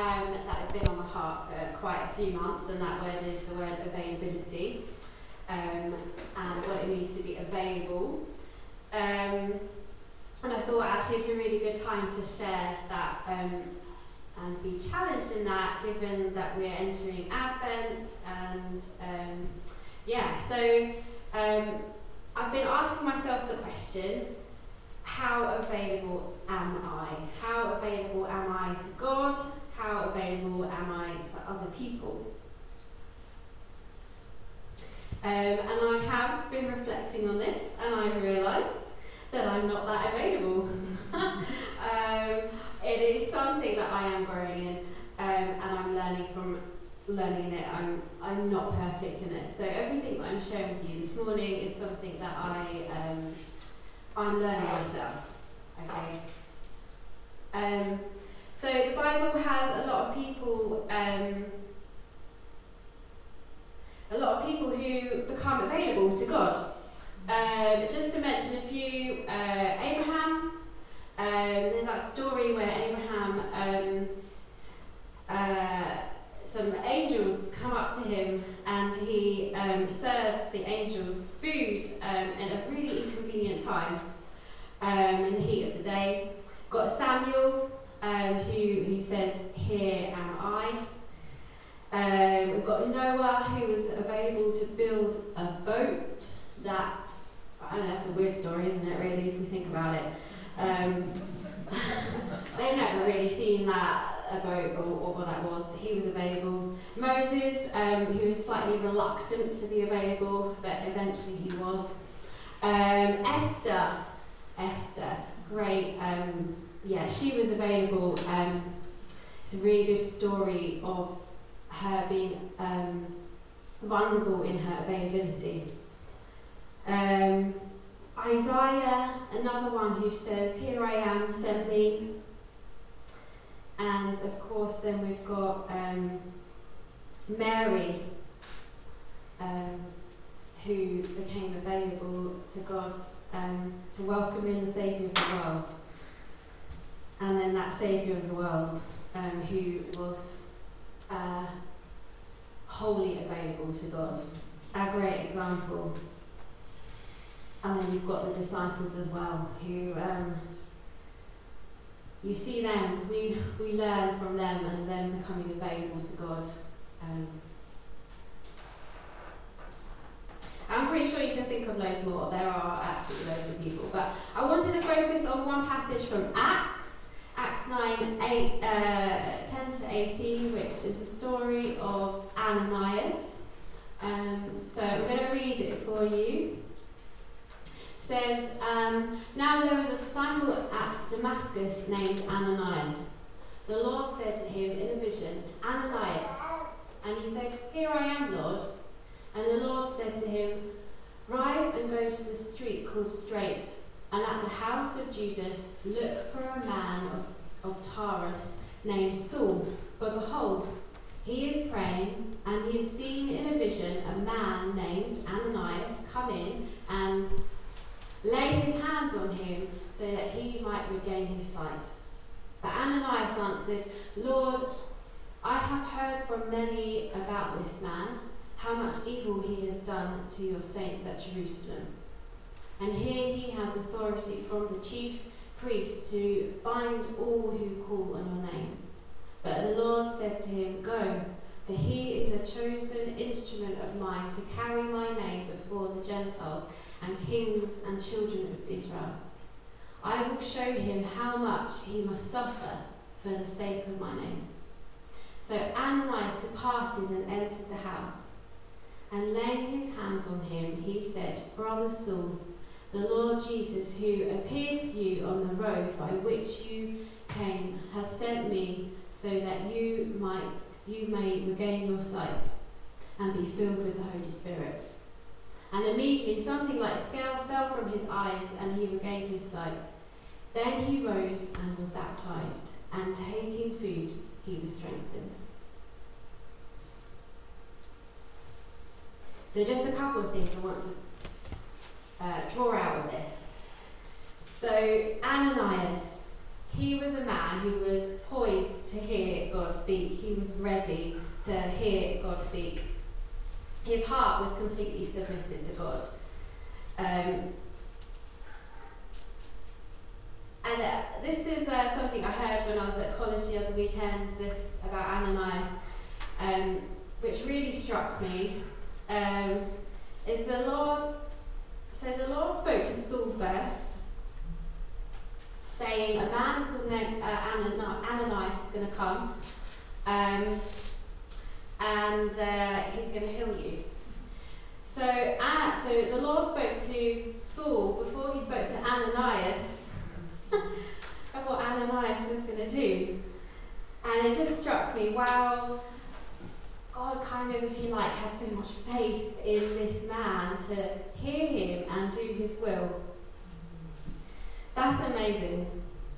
that has been on my heart for quite a few months, and that word is the word availability, and what it means to be available. And I thought actually it's a really good time to share that and be challenged in that, given that we're entering Advent. And so I've been asking myself the question, how available am I? How available am I to God? How available am I to other people? And I have been reflecting on this, and I've realised that I'm not that available. It is something that I am growing in, and I'm learning in it. I'm not perfect in it. So everything that I'm sharing with you this morning is something that I'm learning myself. Okay. So the Bible has a lot of people who become available to God. Just to mention a few, Abraham. There's that story where Abraham, some angels come up to him, and he serves the angels food at a really inconvenient time in the heat of the day. Got Samuel, who says, "Here am I." We've got Noah, who was available to build a boat that, I know that's a weird story, isn't it, really, if we think about it. They've never really seen a boat or what that was. He was available. Moses, who was slightly reluctant to be available, but eventually he was. Esther, great. She was available. It's a really good story of her being vulnerable in her availability. Isaiah, another one who says, "Here I am, send me." And of course then we've got Mary, who became available to God to welcome in the Saviour of the world. And then that Saviour of the world who was wholly available to God. A great example. And then you've got the disciples as well, who you see them, we learn from them and them becoming available to God. I'm pretty sure you can think of loads more. There are absolutely loads of people. But I wanted to focus on one passage from Acts 9, 10 to 18, which is the story of Ananias. So I'm going to read it for you. It says, "Now there was a disciple at Damascus named Ananias. The Lord said to him in a vision, 'Ananias.' And he said, 'Here I am, Lord.' And the Lord said to him, 'Rise and go to the street called Straight, and at the house of Judas look for a man of Tarsus named Saul. For behold, he is praying, and he has seen in a vision a man named Ananias come in and lay his hands on him so that he might regain his sight.' But Ananias answered, 'Lord, I have heard from many about this man, how much evil he has done to your saints at Jerusalem. And here he has authority from the chief priests to bind all who call on your name.' But the Lord said to him, 'Go, for he is a chosen instrument of mine to carry my name before the Gentiles and kings and children of Israel. I will show him how much he must suffer for the sake of my name.' So Ananias departed and entered the house. And laying his hands on him, he said, 'Brother Saul, the Lord Jesus, who appeared to you on the road by which you came, has sent me so that you may regain your sight and be filled with the Holy Spirit.' And immediately something like scales fell from his eyes, and he regained his sight. Then he rose and was baptized, and taking food, he was strengthened." So just a couple of things I want to draw out of this. So Ananias, he was a man who was poised to hear God speak. He was ready to hear God speak. His heart was completely submitted to God. This is something I heard when I was at college the other weekend, this about Ananias, which really struck me, is the Lord spoke to Saul first, saying, a man called Ananias is going to come, and he's going to heal you. So the Lord spoke to Saul before he spoke to Ananias of what Ananias was going to do. And it just struck me, wow, God kind of, if you like, has so much faith in this man to hear him and do his will. That's amazing.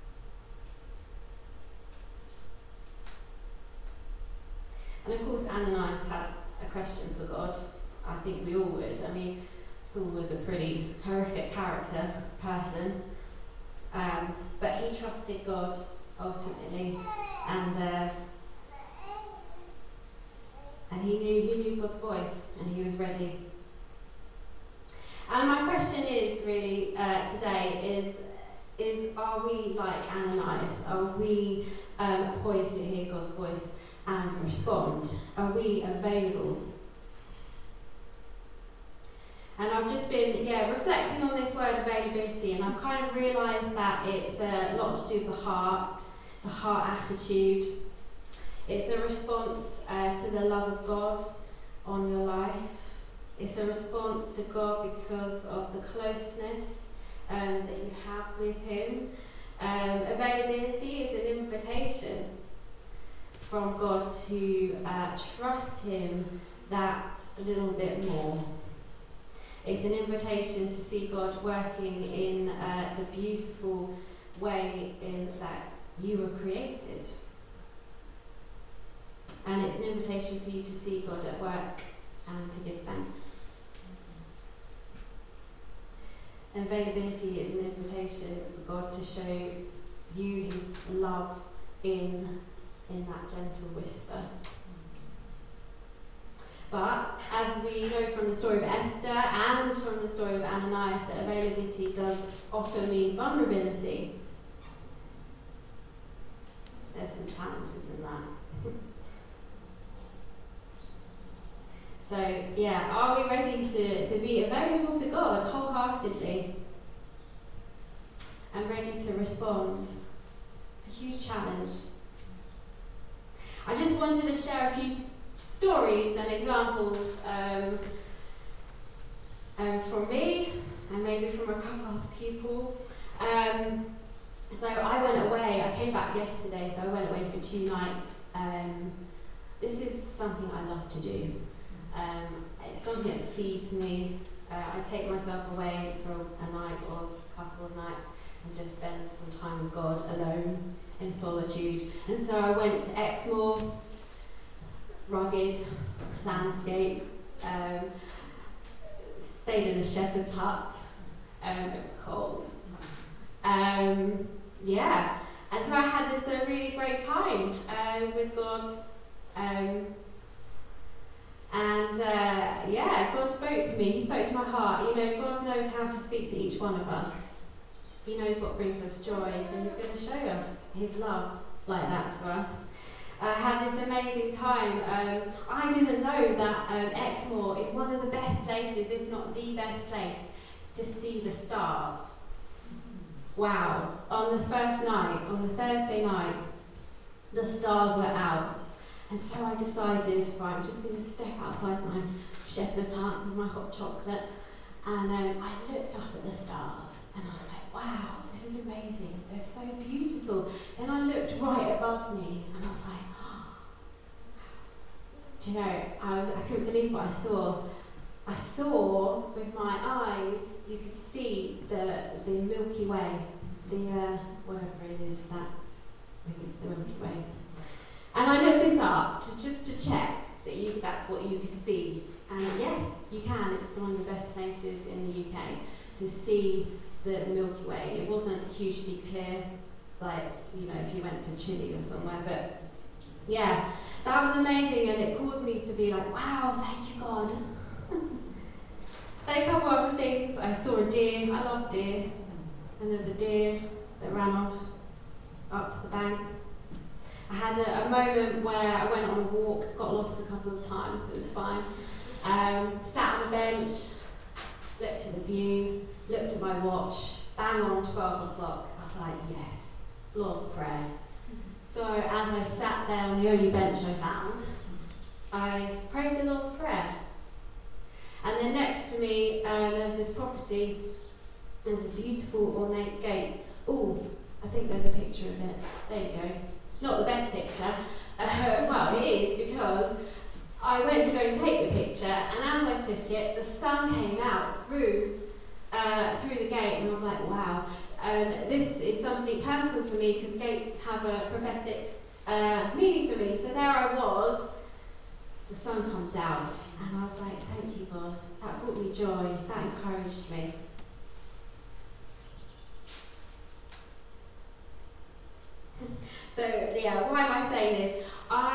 And of course Ananias had a question for God. I think we all would. I mean, Saul was a pretty horrific person, but he trusted God ultimately, and he knew God's voice, and he was ready. And my question is really today is are we like Ananias? Are we poised to hear God's voice and respond? Are we available? And I've just been reflecting on this word availability, and I've kind of realised that it's a lot to do with the heart. It's a heart attitude. It's a response to the love of God on your life. It's a response to God because of the closeness that you have with him. Availability is an invitation from God to trust him that little bit more. It's an invitation to see God working in the beautiful way in that you were created. And it's an invitation for you to see God at work and to give thanks. Availability is an invitation for God to show you his love in that gentle whisper. But as we know from the story of Esther and from the story of Ananias, that availability does often mean vulnerability. There's some challenges in that. So, are we ready to be available to God wholeheartedly and ready to respond? It's a huge challenge. I just wanted to share a few stories and examples from me and maybe from a couple other people. So I went away, I came back yesterday, so I went away for 2 nights. This is something I love to do. It's something that feeds me. I take myself away for a night or a couple of nights and just spend some time with God alone in solitude. And so I went to Exmoor, rugged landscape, stayed in a shepherd's hut. It was cold. And so I had this really great time with God. God spoke to me. He spoke to my heart. God knows how to speak to each one of us. He knows what brings us joy, so he's going to show us his love like that to us. I had this amazing time. I didn't know that Exmoor is one of the best places, if not the best place, to see the stars. Wow. On the first night, on the Thursday night, the stars were out. And so I decided, right, I'm just going to step outside my shepherd's hut with my hot chocolate. And I looked up at the stars and I was like, wow, this is amazing. They're so beautiful. Then I looked right above me and I was like, oh. Do you know, I couldn't believe what I saw. I saw with my eyes, you could see the Milky Way, whatever it is, I think it's the Milky Way. And I looked this up just to check that that's what you could see. And yes, you can. It's one of the best places in the UK to see the Milky Way. It wasn't hugely clear, like, if you went to Chile or somewhere. But yeah, that was amazing, and it caused me to be like, wow, thank you, God. Then a couple other things. I saw a deer. I love deer. And there was a deer that ran off up the bank. I had a moment where I went on a walk, got lost a couple of times, but it was fine. Sat on a bench, looked at the view, looked at my watch, bang on 12 o'clock. I was like, yes, Lord's Prayer. So as I sat there on the only bench I found, I prayed the Lord's Prayer. And then next to me, there was this property. There's this beautiful ornate gate. Oh, I think there's a picture of it. There you go. Not the best picture. Well, it is, because I went to go and take the picture, and as I took it, the sun came out through the gate, and I was like, wow. This is something personal for me, because gates have a prophetic meaning for me. So there I was, the sun comes out, and I was like, thank you, God. That brought me joy, that encouraged me. So yeah, why am I saying this?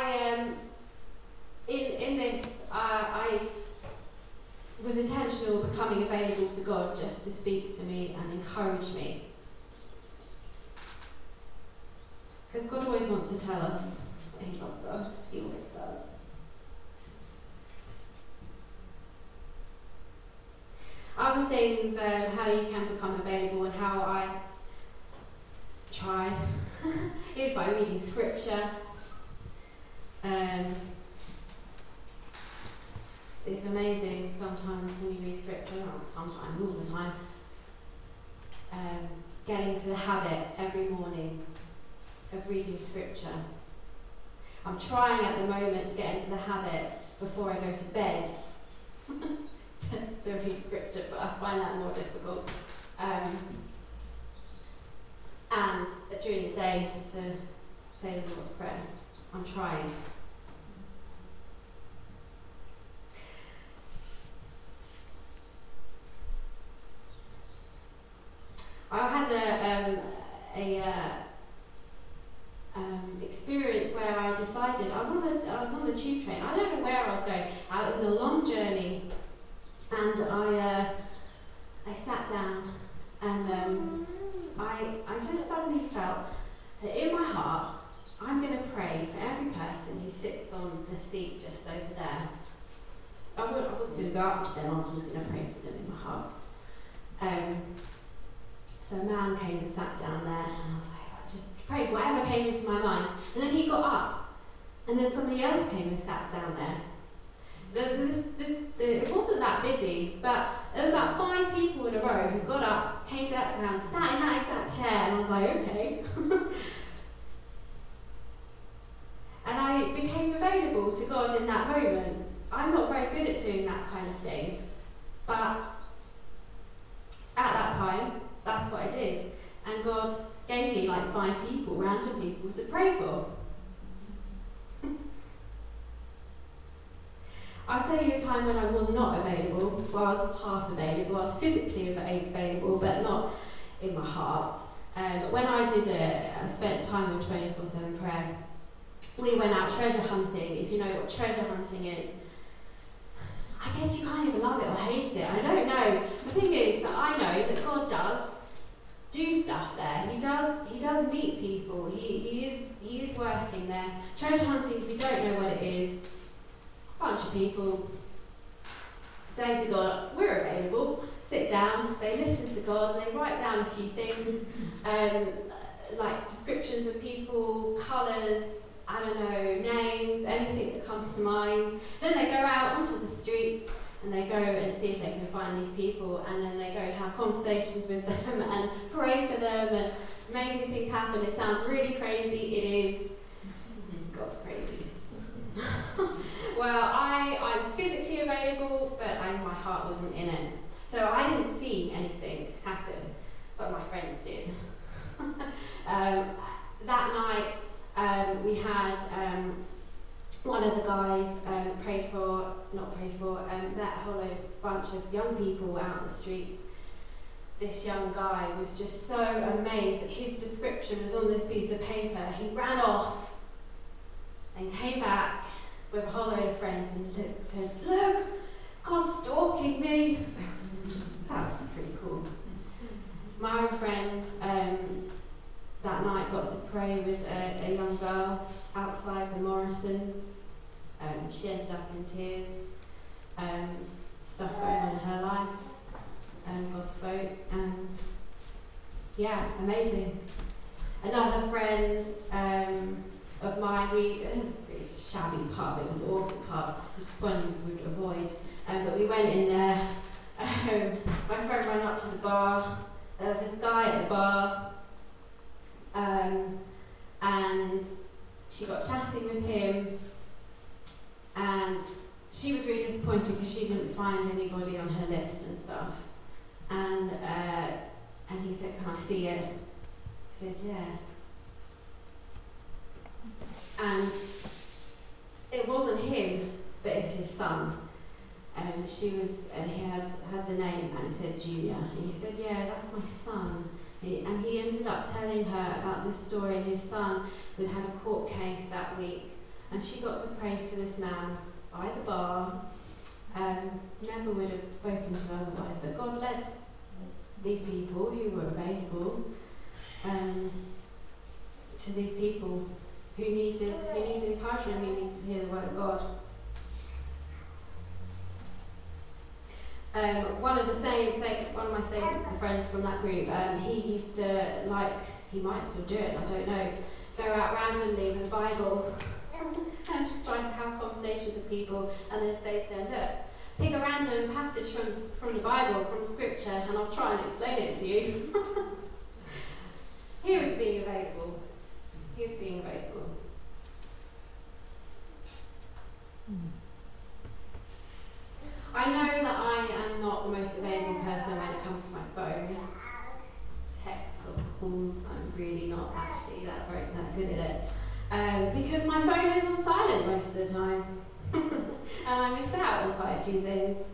In this, I was intentional becoming available to God just to speak to me and encourage me. Because God always wants to tell us that He loves us. He always does. Other things, how you can become available and how I try is by reading scripture. It's amazing sometimes when you read scripture, not sometimes, all the time, getting into the habit every morning of reading scripture. I'm trying at the moment to get into the habit before I go to bed to read scripture, but I find that more difficult. And during the day to say the Lord's Prayer. I'm trying. I had a experience where I decided I was on the tube train. I don't know where I was going. It was a long journey, and I sat down, and I just suddenly felt that in my heart, I'm going to pray for every person who sits on the seat just over there. I wasn't going to go up to them, I was just going to pray for them in my heart. So a man came and sat down there, and I was like, I just prayed whatever came into my mind. And then he got up, and then somebody else came and sat down there. It wasn't that busy, but there was about 5 people in a row who got up, came down, sat in that exact chair, and I was like, okay. And I became available to God in that moment. I'm not very good at doing that kind of thing, but at that time, that's what I did. And God gave me like 5 people, random people, to pray for. I'll tell you a time when I was not available. Well, I was half available. I was physically available, but not in my heart. When I spent time with 24/7 prayer, we went out treasure hunting. If you know what treasure hunting is, I guess you kind of love it or hate it. I don't know. The thing is that I know that God does do stuff there. He does meet people. He is working there. Treasure hunting, if you don't know what it is, a bunch of people say to God, we're available, sit down, they listen to God, they write down a few things, like descriptions of people, colours, I don't know, names, anything that comes to mind. Then they go out onto the streets and they go and see if they can find these people, and then they go and have conversations with them and pray for them, and amazing things happen. It sounds really crazy. It is. God's crazy. Well, I was physically available, but my heart wasn't in it. So I didn't see anything happen, but my friends did. That night, we had one of the guys met a whole bunch of young people out in the streets, this young guy was just so amazed that his description was on this piece of paper. He ran off and came back with a whole load of friends and said, "Look, God's stalking me." That's pretty cool. My other friend that night got to pray with a young girl outside the Morrisons. She ended up in tears. Stuff going on in her life. God spoke, and yeah, amazing. Another friend of mine, it was a really shabby pub, it was an awful pub, it was just one we would avoid, but we went in there. My friend ran up to the bar, there was this guy at the bar, and she got chatting with him, and she was really disappointed because she didn't find anybody on her list and stuff. And he said, "Can I see it?" He said, "Yeah." And it wasn't him, but it was his son. And he had the name, and it said Junior. And he said, "Yeah, that's my son." And he ended up telling her about this story. His son had had a court case that week, and she got to pray for this man by the bar. Never would have spoken to otherwise, but God led these people who were available to these people who needed encouragement, who needed to hear the word of God. One of my same friends from that group, he used to, he might still do it, I don't know, go out randomly with a Bible and try to have conversations with people, and then say to them, "Look, pick a random passage from the Bible, from Scripture, and I'll try and explain it to you." He was being available. I know that I am not the most available person when it comes to my phone. Texts or calls, I'm really not actually that good at it. Because my phone is on silent most of the time. And I miss out on quite a few things.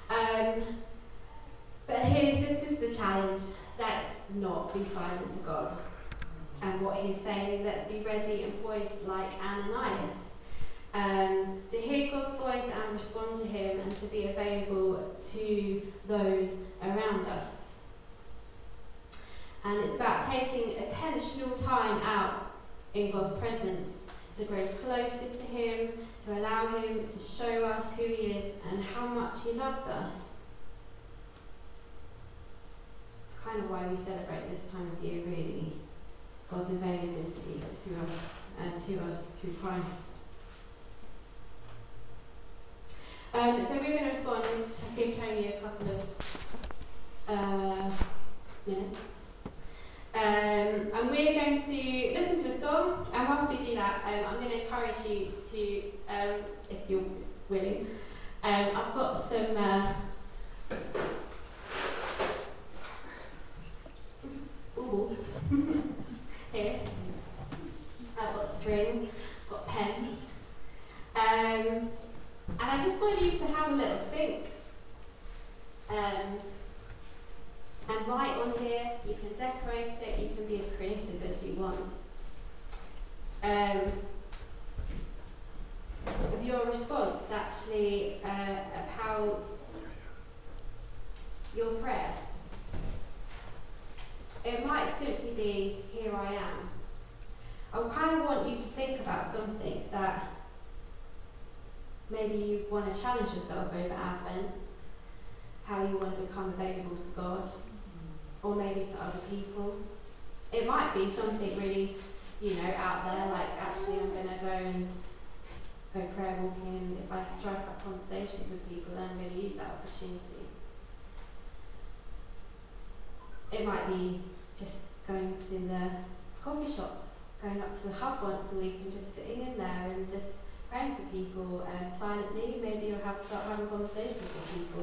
But this is the challenge. Let's not be silent to God and what He's saying. Let's be ready and poised like Ananias. To hear God's voice and respond to Him, and to be available to those around us. And it's about taking intentional time out in God's presence to grow closer to Him, to allow Him to show us who He is and how much He loves us. It's kind of why we celebrate this time of year, really. God's availability through us and to us through Christ. So we're going to respond and give Tony a couple of minutes. And we're going to listen to a song, and whilst we do that, I'm going to encourage you to, if you're willing, I've got some baubles here. I've got string, I've got pens. And I just want you to have a little think. And write on here, you can decorate it, you can be as creative as you want. Of your response, actually, of how your prayer. It might simply be, "Here I am." I kind of want you to think about something that maybe you want to challenge yourself over Advent, how you want to become available to God, or maybe to other people. It might be something really, out there, like, actually I'm going to go prayer walking, and if I strike up conversations with people, then I'm going to use that opportunity. It might be just going to the coffee shop, going up to the hub once a week and just sitting in there and just praying for people silently. Maybe you'll have to start having conversations with people.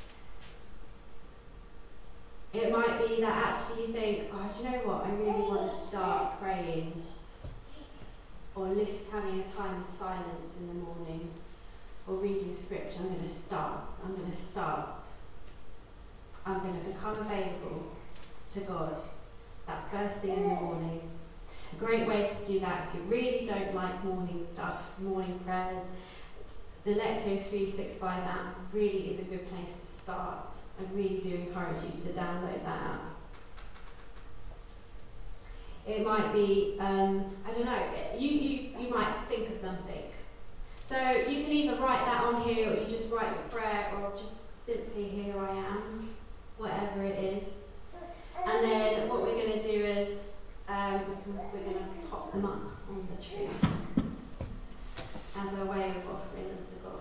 It might be that actually you think, "Oh, do you know what? I really want to start praying." Or having a time of silence in the morning. Or reading scripture. I'm going to start. I'm going to become available to God that first thing in the morning. A great way to do that, if you really don't like morning stuff, morning prayers, the Lectio 365 app really is a good place to start. I really do encourage you to download that app. It might be, I don't know, you might think of something. So you can either write that on here, or you just write your prayer, or just simply, here I am, whatever it is. And then what we're going to do is, we're going to pop them up on the tree as a way of offering them to God.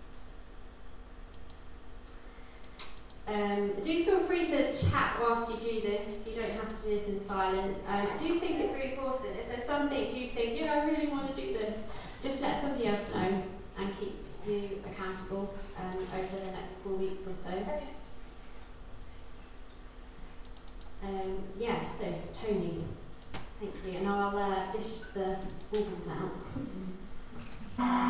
Do feel free to chat whilst you do this. You don't have to do this in silence. I do think it's really important. If there's something you think, I really want to do this, just let somebody else know and keep you accountable over the next 4 weeks or so. So Tony, thank you. And I'll dish the baubles out.